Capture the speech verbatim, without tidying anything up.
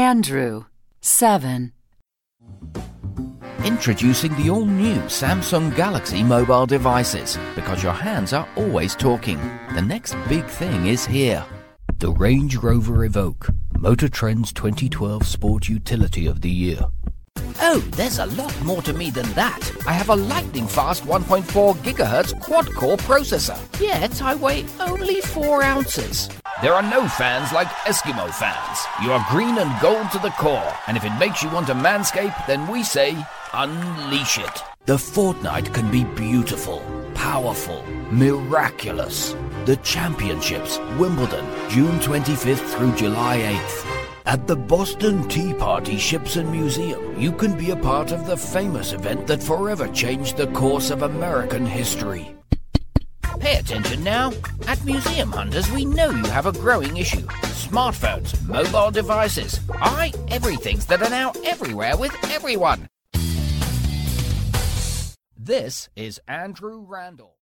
Andrew, seven. Introducing the all-new Samsung Galaxy mobile devices. Because your hands are always talking. The next big thing is here. The Range Rover Evoque, Motor Trend's twenty twelve Sport Utility of the Year. Oh, there's a lot more to me than that. I have a lightning-fast one point four gigahertz quad-core processor. Yet I weigh only four ounces. There are no fans like Eskimo fans. You are green and gold to the core. And if it makes you want to manscape, then we say, unleash it. The Fortnite can be beautiful, powerful, miraculous. The Championships, Wimbledon, June twenty-fifth through July eighth. At the Boston Tea Party Ships and Museum, you can be a part of the famous event that forever changed the course of American history. Pay attention now. At Museum Hunters, we know you have a growing issue. Smartphones, mobile devices, aye, everythings that are now everywhere with everyone. This is Andrew Randall.